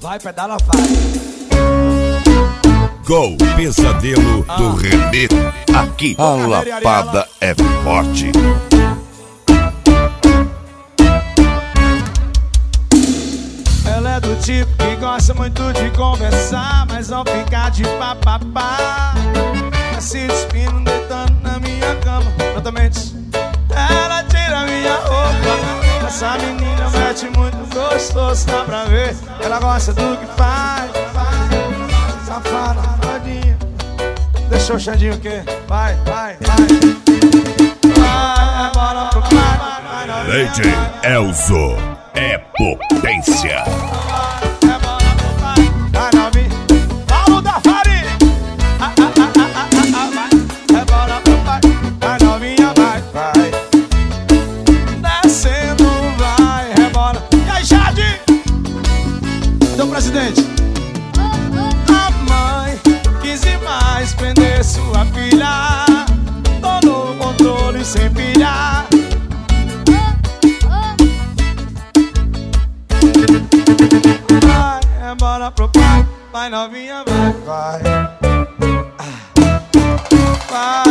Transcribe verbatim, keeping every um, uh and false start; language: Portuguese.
Vai, pedala, vai. Gol, pesadelo ah. do Renê. Aqui a lapada é forte. Ela é do tipo que gosta muito de conversar, mas não ficar de papapá. Tá se despindo, deitando na minha cama. Totalmente. Ela tira minha roupa. Essa menina mete muito gostoso, dá pra ver. Ela gosta do que faz. Safada, todinha. Deixou o Xandinho o quê? Vai, vai, vai. Vai, bora pro pai. D J Elzo é potência. Vai, bora pro pai. Vai, novinha. Paulo da Farinha. Ah, ah, ah, ah, ah, ah, vai. É bora pro pai. Vai, novinha, vai, vai. Descendo, vai, rebola. E aí, Jade? Cadê o presidente? A mãe quis demais prender sua filha. Tô no controle sem pilhar. Vai, rebola pro pai. Vai, novinha, vai, vai. Vai.